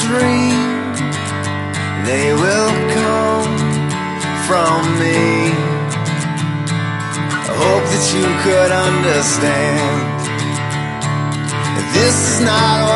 dream, they will come from me. I hope that you could understand. This is not